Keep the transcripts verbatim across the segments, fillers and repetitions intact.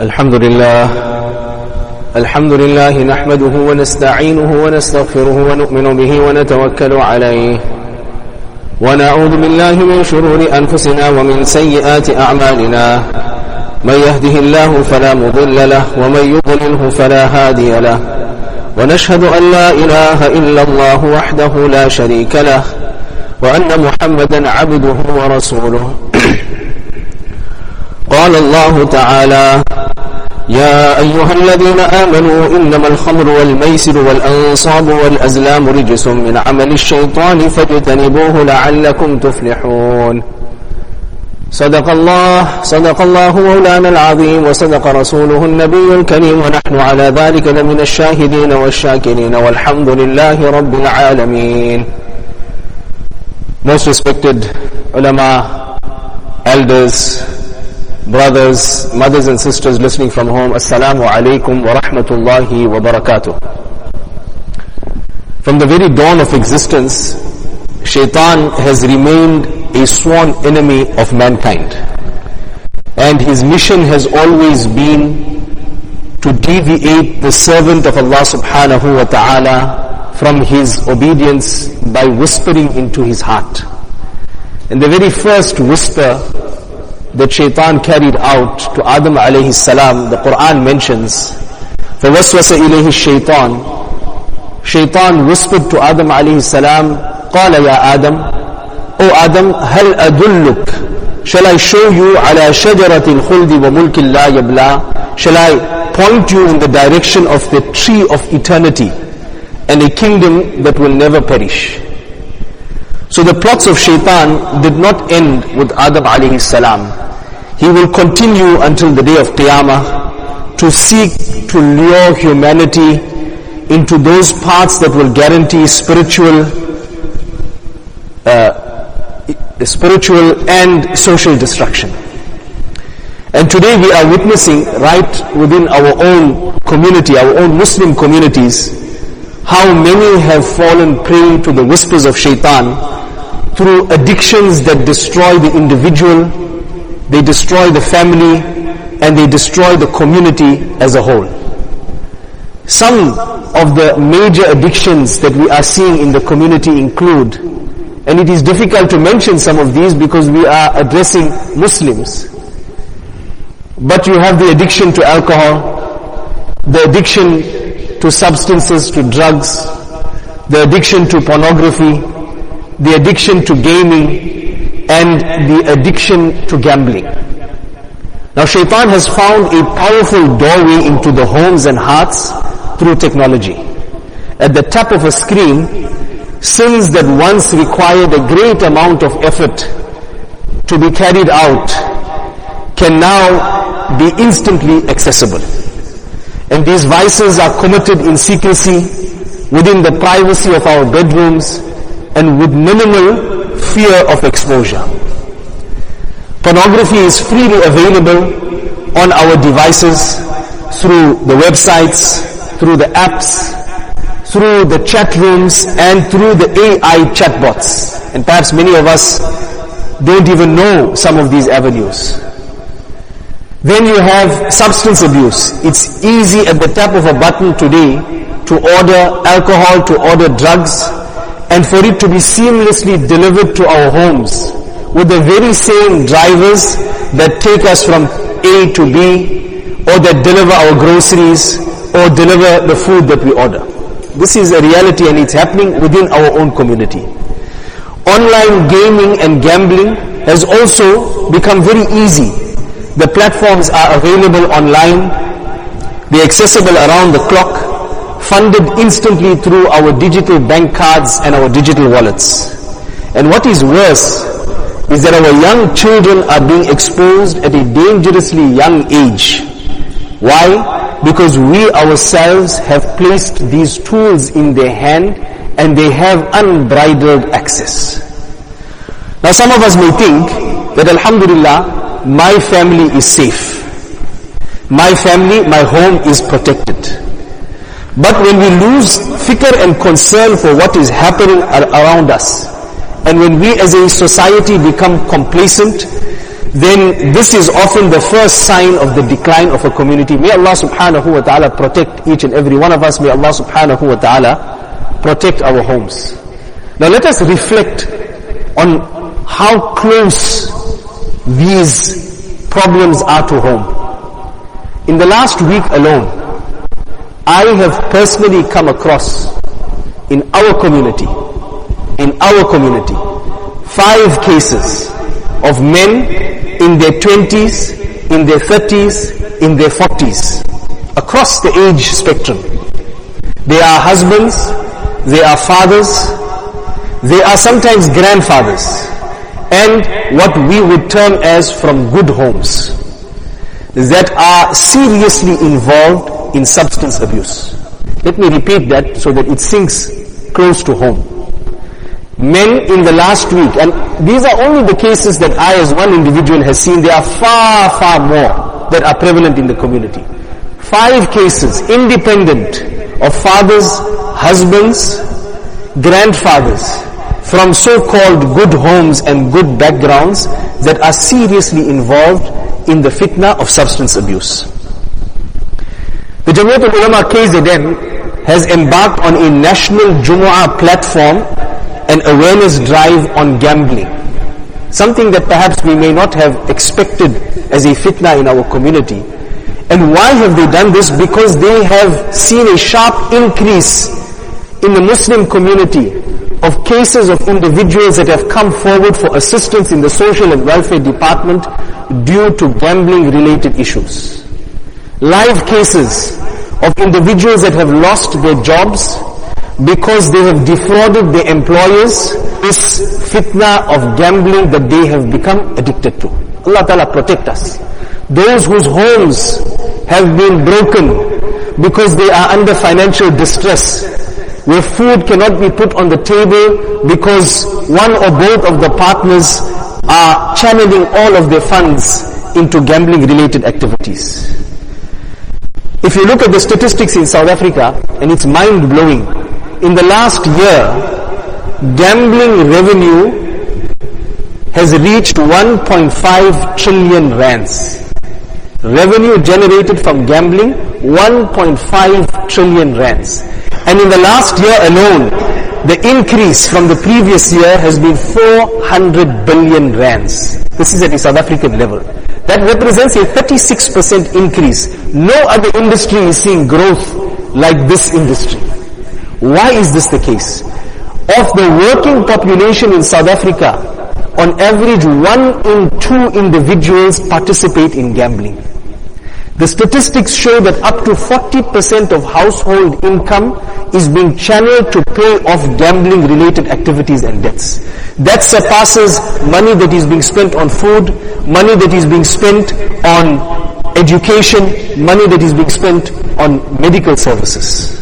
الحمد لله الحمد لله نحمده ونستعينه ونستغفره ونؤمن به ونتوكل عليه ونعوذ بالله من شرور أنفسنا ومن سيئات أعمالنا من يهده الله فلا مضل له ومن يضلله فلا هادي له ونشهد أن لا إله إلا الله وحده لا شريك له وأن محمدا عبده ورسوله قال الله تعالى يا أيها الذين آمنوا إنما الخمر والميسر والأنصاب والأزلام رجس من عمل الشيطان فاجتنبوه لعلكم تفلحون صدق الله صدق الله مولانا العظيم وصدق رسوله النبي الكريم ونحن على ذلك لمن الشاهدين والشاكرين والحمد لله رب العالمين. Most respected ulama, elders, brothers, mothers and sisters listening from home, Assalamu alaikum wa rahmatullahi wa barakatuh. From the very dawn of existence, Shaitan has remained a sworn enemy of mankind. And his mission has always been to deviate the servant of Allah subhanahu wa ta'ala from his obedience by whispering into his heart. And the very first whisper that Shaitan carried out to Adam alayhi salam, the Quran mentions, فَوَسْوَسَ إِلَيْهِ الشَّيْطَانِ Shaitan whispered to Adam alayhi salam, قَالَ يَا Adam, O Adam, هَلْ أَدُلُّكَ Shall I show you عَلَى شَجَرَةِ الْخُلْدِ وَمُلْكِ اللَّهِ يَبْلَى Shall I point you in the direction of the tree of eternity and a kingdom that will never perish? So the plots of Shaitan did not end with Adam alayhi salam. He will continue until the day of Qiyamah to seek to lure humanity into those paths that will guarantee spiritual, uh, spiritual and social destruction. And today we are witnessing right within our own community, our own Muslim communities, how many have fallen prey to the whispers of Shaitan through addictions that destroy the individual, they destroy the family, and they destroy the community as a whole. Some of the major addictions that we are seeing in the community include, and it is difficult to mention some of these because we are addressing Muslims, but you have the addiction to alcohol, the addiction to substances, to drugs, the addiction to pornography, the addiction to gaming, and the addiction to gambling. Now Shaitan has found a powerful doorway into the homes and hearts through technology. At the tap of a screen, sins that once required a great amount of effort to be carried out can now be instantly accessible. And these vices are committed in secrecy within the privacy of our bedrooms and with minimal fear of exposure. Pornography is freely available on our devices, through the websites, through the apps, through the chat rooms, and through the A I chatbots. And perhaps many of us don't even know some of these avenues. Then you have substance abuse. It's easy at the tap of a button today to order alcohol, to order drugs, and for it to be seamlessly delivered to our homes with the very same drivers that take us from A to B, or that deliver our groceries, or deliver the food that we order. This is a reality, and it's happening within our own community. Online gaming and gambling has also become very easy. The platforms are available online, they're accessible around the clock, funded instantly through our digital bank cards and our digital wallets. And what is worse is that our young children are being exposed at a dangerously young age. Why? Because we ourselves have placed these tools in their hand and they have unbridled access. Now some of us may think that Alhamdulillah, my family is safe. My family, my home is protected. But when we lose fikr and concern for what is happening around us, and when we as a society become complacent, then this is often the first sign of the decline of a community. May Allah subhanahu wa ta'ala protect each and every one of us. May Allah subhanahu wa ta'ala protect our homes. Now let us reflect on how close these problems are to home. In the last week alone, I have personally come across in our community, in our community, five cases of men in their twenties, in their thirties, in their forties, across the age spectrum. They are husbands, they are fathers, they are sometimes grandfathers, and what we would term as from good homes, that are seriously involved in substance abuse. Let me repeat that so that it sinks close to home. Men in the last week, and these are only the cases that I as one individual has seen. There are far, far more that are prevalent in the community. Five cases, independent of fathers, husbands, grandfathers, from so-called good homes and good backgrounds that are seriously involved in the fitna of substance abuse. The Jamiat Ulama K Z N has embarked on a national Jumu'ah platform and awareness drive on gambling. Something that perhaps we may not have expected as a fitna in our community. And why have they done this? Because they have seen a sharp increase in the Muslim community of cases of individuals that have come forward for assistance in the social and welfare department due to gambling related issues. Live cases of individuals that have lost their jobs because they have defrauded their employers, this fitna of gambling that they have become addicted to. Allah Ta'ala protect us. Those whose homes have been broken because they are under financial distress, where food cannot be put on the table because one or both of the partners are channeling all of their funds into gambling related activities. If you look at the statistics in South Africa, and it's mind-blowing, in the last year, gambling revenue has reached one point five trillion rands. Revenue generated from gambling, one point five trillion rands. And in the last year alone, the increase from the previous year has been four hundred billion rands. This is at the South African level. That represents a thirty-six percent increase. No other industry is seeing growth like this industry. Why is this the case? Of the working population in South Africa, on average one in two individuals participate in gambling. The statistics show that up to forty percent of household income is being channeled to pay off gambling related activities and debts. That surpasses money that is being spent on food, money that is being spent on education, money that is being spent on medical services.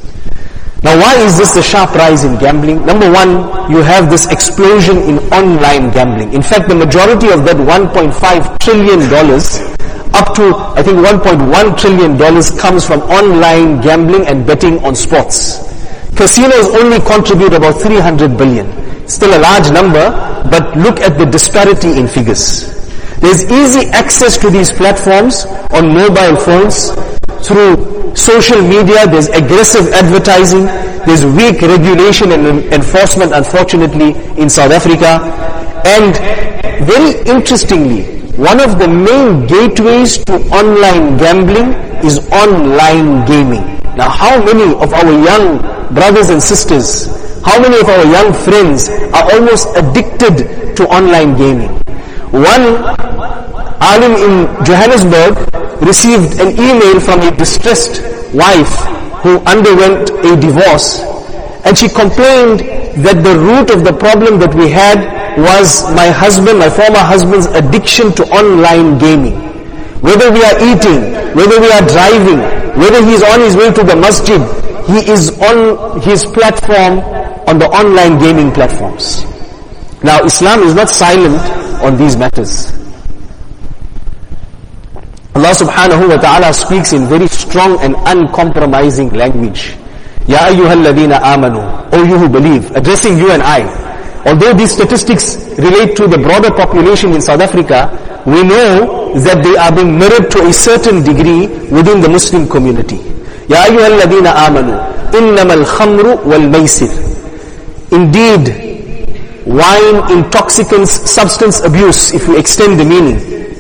Now why is this a sharp rise in gambling? Number one, you have this explosion in online gambling. In fact, the majority of that one point five trillion dollars, up to I think one point one trillion dollars comes from online gambling and betting on sports. Casinos only contribute about three hundred billion. Still a large number, but look at the disparity in figures. There's easy access to these platforms on mobile phones, through social media. There's aggressive advertising, there's weak regulation and enforcement, unfortunately, in South Africa. And very interestingly, one of the main gateways to online gambling is online gaming. Now how many of our young brothers and sisters, how many of our young friends are almost addicted to online gaming? One alim in Johannesburg received an email from a distressed wife who underwent a divorce, and she complained that the root of the problem that we had was my husband, my former husband's addiction to online gaming. Whether we are eating, whether we are driving, whether he is on his way to the masjid, he is on his platform, on the online gaming platforms. Now Islam is not silent on these matters. Allah subhanahu wa ta'ala speaks in very strong and uncompromising language. Ya ayyuhalladhina amanu, O you who believe, addressing you and I. Although these statistics relate to the broader population in South Africa, we know that they are being mirrored to a certain degree within the Muslim community. Ya ayyuhal ladina amanu, innamal khamru wal maisir. Indeed, wine, intoxicants, substance abuse, if we extend the meaning,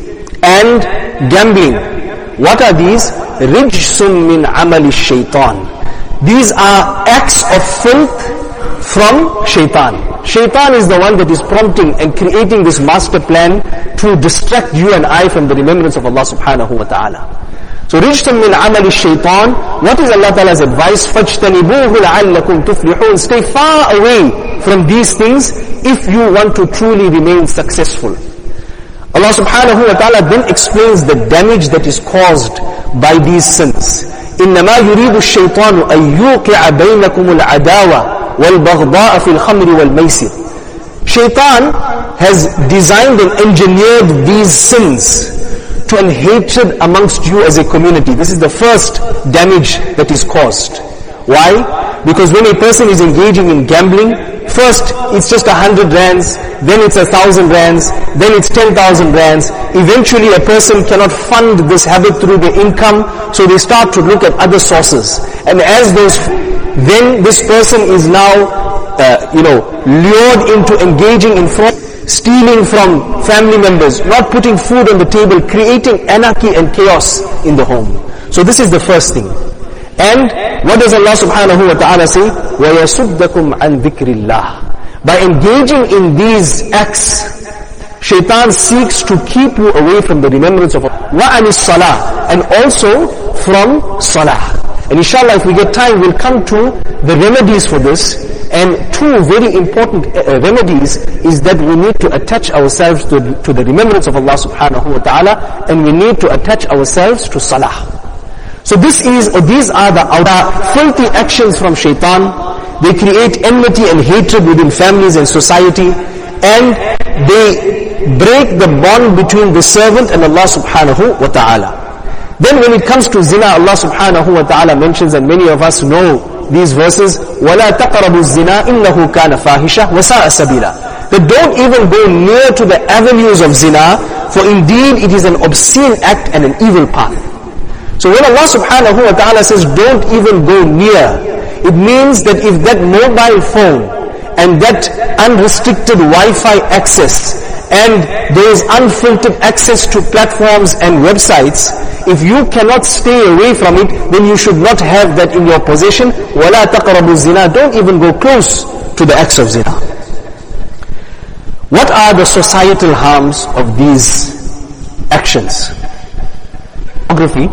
and gambling. What are these? Rijsun min amali shaitan. These are acts of filth from shaitan. Shaitan is the one that is prompting and creating this master plan to distract you and I from the remembrance of Allah subhanahu wa ta'ala. So, rijsun min amali shaitan. What is Allah Ta'ala's advice? فَاجْتَنِبُوهُ لَعَلَّكُمْ تُفْلِحُونَ. Stay far away from these things if you want to truly remain successful. Allah subhanahu wa ta'ala then explains the damage that is caused by these sins. إِنَّمَا يُرِيدُ الشَّيْطَانُ أَن يُوقِعَ بَيْنَكُمُ الْعَدَاوَةَ وَالْبَغْضَاءَ فِي الْخَمْرِ وَالْمَيْسِرِ. Shaitan has designed and engineered these sins to an hatred amongst you as a community. This is the first damage that is caused. Why? Because when a person is engaging in gambling, first it's just a hundred rands, then it's a thousand rands, then it's ten thousand rands. Eventually a person cannot fund this habit through the income, so they start to look at other sources. And as those, then this person is now, uh, you know, lured into engaging in fraud, stealing from family members, not putting food on the table, creating anarchy and chaos in the home. So this is the first thing. And what does Allah subhanahu wa ta'ala say? وَيَسُدَّكُمْ عَنْ ذِكْرِ اللَّهِ. By engaging in these acts, shaitan seeks to keep you away from the remembrance of Allah. وَعَنِ الصَّلَاةِ. And also from salah. And inshallah, if we get time, we'll come to the remedies for this. And two very important uh, remedies is that we need to attach ourselves to, to the remembrance of Allah subhanahu wa ta'ala, and we need to attach ourselves to salah. So this is, or these are the outer filthy actions from shaitan. They create enmity and hatred within families and society, and they break the bond between the servant and Allah subhanahu wa ta'ala. Then when it comes to zina, Allah subhanahu wa ta'ala mentions, and many of us know these verses, وَلَا تَقْرَبُوا الزِّنَا إِنَّهُ كَانَ فَاحِشَةً وَسَاءَ سَبِيلًا. That don't even go near to the avenues of zina, for indeed it is an obscene act and an evil path. So when Allah subhanahu wa ta'ala says don't even go near, it means that if that mobile phone and that unrestricted Wi-Fi access and there is unfiltered access to platforms and websites, if you cannot stay away from it, then you should not have that in your possession. وَلَا تَقْرَبُوا الزِّنَا. Don't even go close to the acts of zina. What are the societal harms of these actions? Pornography.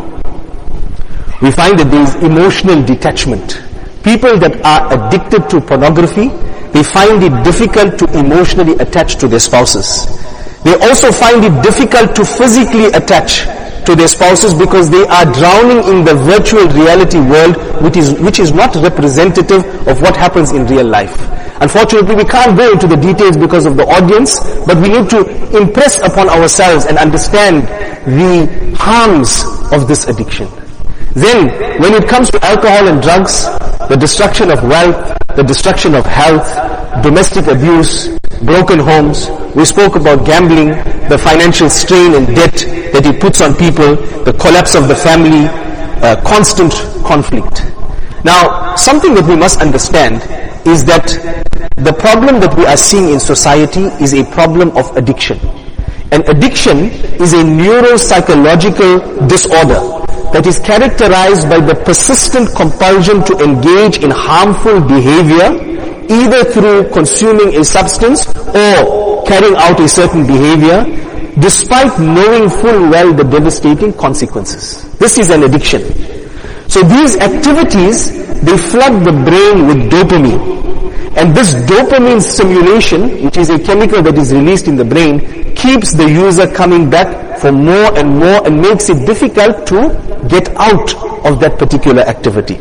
We find that there is emotional detachment. People that are addicted to pornography, they find it difficult to emotionally attach to their spouses. They also find it difficult to physically attach to their spouses because they are drowning in the virtual reality world, which is, which is not representative of what happens in real life. Unfortunately, we can't go into the details because of the audience, but we need to impress upon ourselves and understand the harms of this addiction. Then, when it comes to alcohol and drugs, the destruction of wealth, the destruction of health, domestic abuse, broken homes, we spoke about gambling, the financial strain and debt that it puts on people, the collapse of the family, uh, constant conflict. Now, something that we must understand is that the problem that we are seeing in society is a problem of addiction. And addiction is a neuropsychological disorder that is characterized by the persistent compulsion to engage in harmful behavior, either through consuming a substance or carrying out a certain behavior, despite knowing full well the devastating consequences. This is an addiction. So these activities, they flood the brain with dopamine. And this dopamine stimulation, which is a chemical that is released in the brain, keeps the user coming back for more and more and makes it difficult to get out of that particular activity.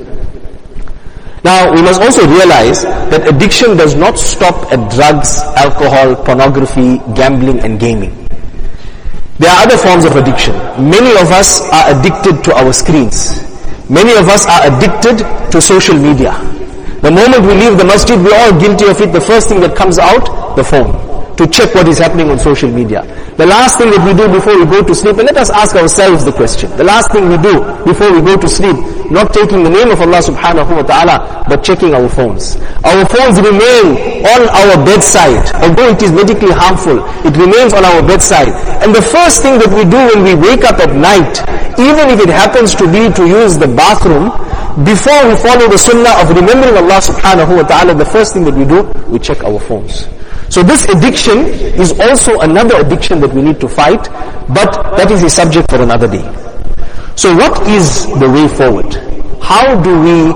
Now, we must also realize that addiction does not stop at drugs, alcohol, pornography, gambling and gaming. There are other forms of addiction. Many of us are addicted to our screens. Many of us are addicted to social media. The moment we leave the masjid, we're all guilty of it. The first thing that comes out, the phone, to check what is happening on social media. The last thing that we do before we go to sleep, and let us ask ourselves the question, the last thing we do before we go to sleep, not taking the name of Allah subhanahu wa ta'ala, but checking our phones. Our phones remain on our bedside, although it is medically harmful, it remains on our bedside. And the first thing that we do when we wake up at night, even if it happens to be to use the bathroom, before we follow the sunnah of remembering Allah subhanahu wa ta'ala, the first thing that we do, we check our phones. So this addiction is also another addiction that we need to fight, but that is a subject for another day. So what is the way forward? How do we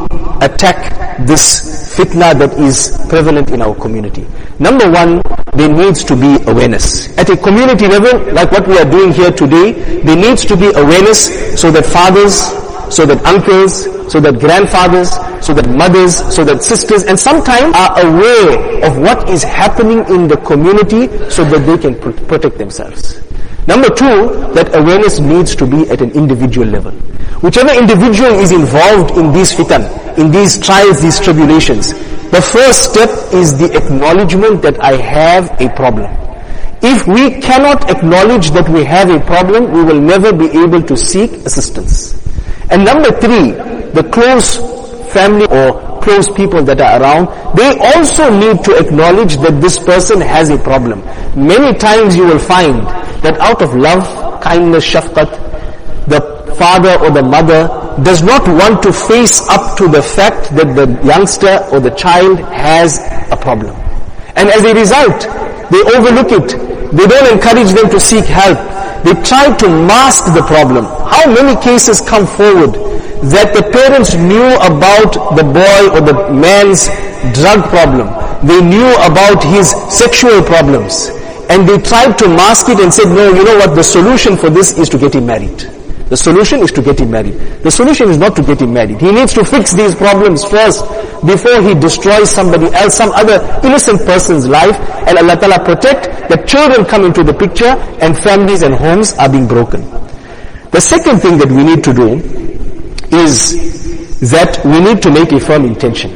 attack this fitna that is prevalent in our community? Number one, there needs to be awareness. At a community level, like what we are doing here today, there needs to be awareness so that fathers, so that uncles, so that grandfathers, so that mothers, so that sisters, and sometimes are aware of what is happening in the community so that they can pr- protect themselves. Number two, that awareness needs to be at an individual level. Whichever individual is involved in these fitan, in these trials, these tribulations, the first step is the acknowledgement that I have a problem. If we cannot acknowledge that we have a problem, we will never be able to seek assistance. And number three, the close family or close people that are around, they also need to acknowledge that this person has a problem. Many times you will find that out of love, kindness, shafqat, the father or the mother does not want to face up to the fact that the youngster or the child has a problem. And as a result, they overlook it. They don't encourage them to seek help. They try to mask the problem. How many cases come forward that the parents knew about the boy or the man's drug problem, they knew about his sexual problems, and they tried to mask it and said, no, you know what, the solution for this is to get him married. The solution is to get him married. The solution is not to get him married. He needs to fix these problems first before he destroys somebody else, some other innocent person's life, and Allah Ta'ala protect that children come into the picture and families and homes are being broken. The second thing that we need to do is that we need to make a firm intention.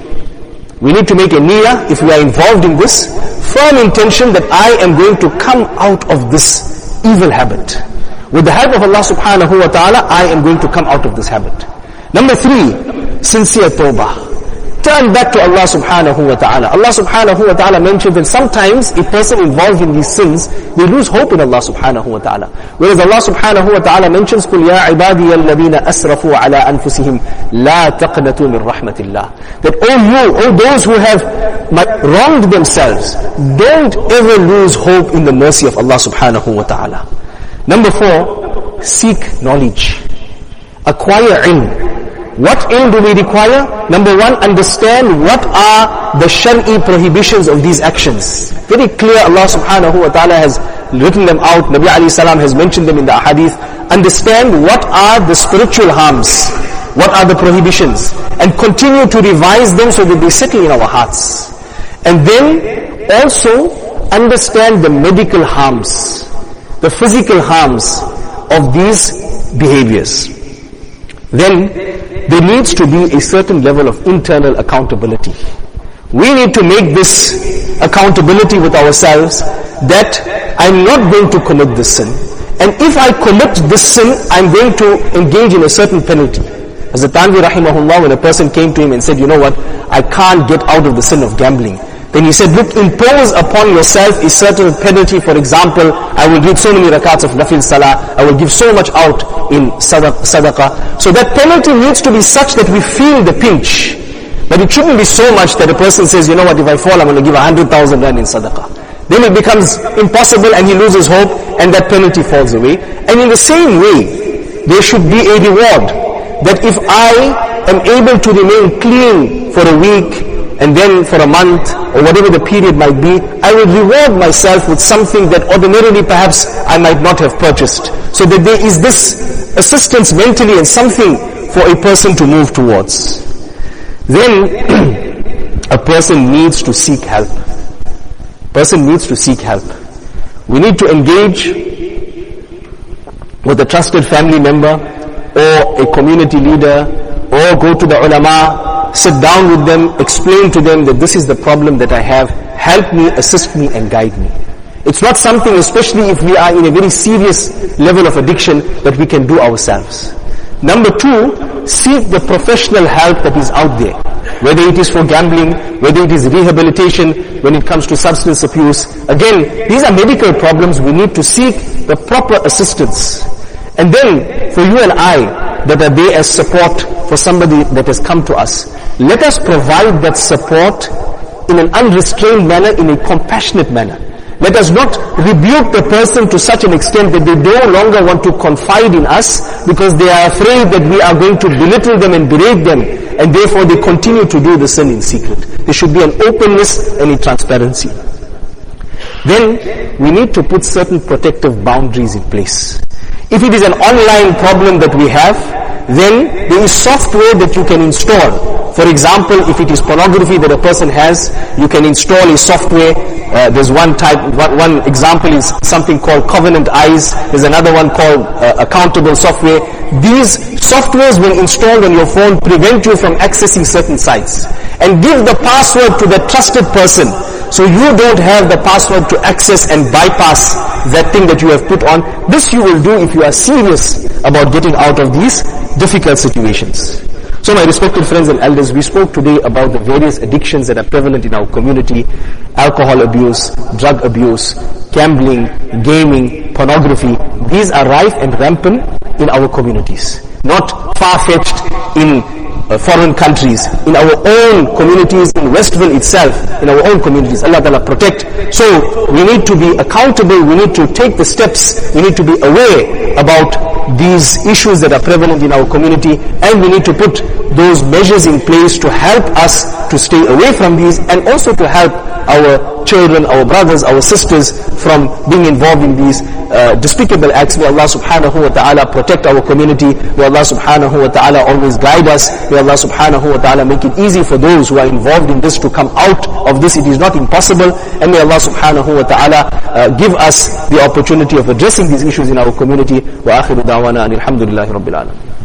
We need to make a niyyah, if we are involved in this, firm intention that I am going to come out of this evil habit. With the help of Allah subhanahu wa ta'ala, I am going to come out of this habit. Number three, sincere tawbah. Turn back to Allah subhanahu wa ta'ala. Allah subhanahu wa ta'ala mentioned that sometimes a person involved in these sins, they lose hope in Allah subhanahu wa ta'ala. Whereas Allah subhanahu wa ta'ala mentions, قُلْ يَا عِبَادِيَ الَّذِينَ أَسْرَفُوا عَلَىٰ أَنفُسِهِمْ لَا تَقْنَطُوا مِنْ رَحْمَةِ اللَّهِ. That, oh you, oh those who have wronged themselves, don't ever lose hope in the mercy of Allah subhanahu wa ta'ala. Number four, seek knowledge. Acquire ilm. What ilm do we require? Number one, understand what are the shari'i prohibitions of these actions. Very clear, Allah subhanahu wa ta'ala has written them out. Nabi alayhi salam has mentioned them in the ahadith. Understand what are the spiritual harms, what are the prohibitions, and continue to revise them so that they settle in our hearts. And then also understand the medical harms, the physical harms of these behaviors. Then there needs to be a certain level of internal accountability. We need to make this accountability with ourselves that I'm not going to commit this sin. And if I commit this sin, I'm going to engage in a certain penalty. As Hazrat Tanvi rahimahullah, when a person came to him and said, you know what, I can't get out of the sin of gambling. Then he said, look, impose upon yourself a certain penalty. For example, I will give so many rakats of nafil salah, I will give so much out in sadaqah. So that penalty needs to be such that we feel the pinch. But it shouldn't be so much that a person says, you know what, if I fall, I'm going to give a hundred thousand rand in sadaqah. Then it becomes impossible and he loses hope and that penalty falls away. And in the same way, there should be a reward. That if I am able to remain clean for a week, and then for a month, or whatever the period might be, I will reward myself with something that ordinarily perhaps I might not have purchased. So that there is this assistance mentally and something for a person to move towards. Then, a person needs to seek help. Person needs to seek help. We need to engage with a trusted family member, or a community leader, or go to the ulama, sit down with them, explain to them that this is the problem that I have, help me, assist me and guide me. It's not something, especially if we are in a very serious level of addiction, that we can do ourselves. Number two, seek the professional help that is out there. Whether it is for gambling, whether it is rehabilitation, when it comes to substance abuse. Again, these are medical problems. We need to seek the proper assistance. And then, for you and I, that are there as support for somebody that has come to us, let us provide that support in an unrestrained manner, in a compassionate manner. Let us not rebuke the person to such an extent that they no longer want to confide in us because they are afraid that we are going to belittle them and berate them, and therefore they continue to do the sin in secret. There should be an openness and a transparency. Then we need to put certain protective boundaries in place. If it is an online problem that we have, then there is software that you can install. For example, if it is pornography that a person has, you can install a software. Uh, there's one type, one, one example is something called Covenant Eyes. There's another one called uh, Accountable Software. These softwares, when installed on your phone, prevent you from accessing certain sites. And give the password to the trusted person, so you don't have the password to access and bypass that thing that you have put on. This you will do if you are serious about getting out of these difficult situations. So my respected friends and elders, we spoke today about the various addictions that are prevalent in our community: alcohol abuse, drug abuse, gambling, gaming, pornography. These are rife and rampant in our communities, not far-fetched in uh, foreign countries, in our own communities, in Westville itself, in our own communities. Allah Ta'ala protect. So we need to be accountable, we need to take the steps, we need to be aware about these issues that are prevalent in our community, and we need to put those measures in place to help us to stay away from these, and also to help our children, our brothers, our sisters from being involved in these uh, despicable acts. May Allah subhanahu wa ta'ala protect our community. May Allah subhanahu wa ta'ala always guide us. May Allah subhanahu wa ta'ala make it easy for those who are involved in this to come out of this. It is not impossible. And may Allah subhanahu wa ta'ala uh, give us the opportunity of addressing these issues in our community. Wa akhiru da'wana alhamdulillahi rabbil alamin.